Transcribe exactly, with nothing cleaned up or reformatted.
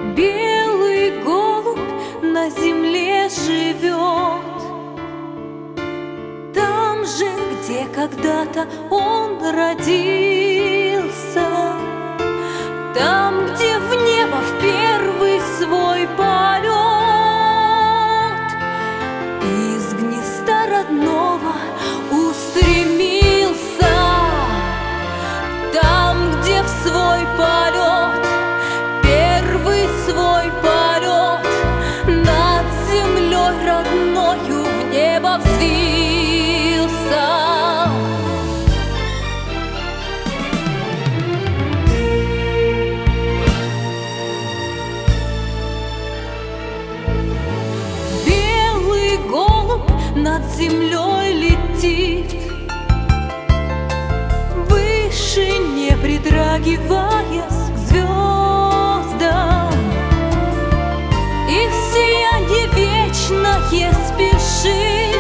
Белый голубь на земле живет, там же, где когда-то он родился, там, где в небо в первый свой полет из гнезда родного устремился, там, где в свой полет, первый свой полет над землей родною в небо взвился. Белый голубь над землей летит, выше не притрагиваясь к звездам, и в сиянье вечное спешит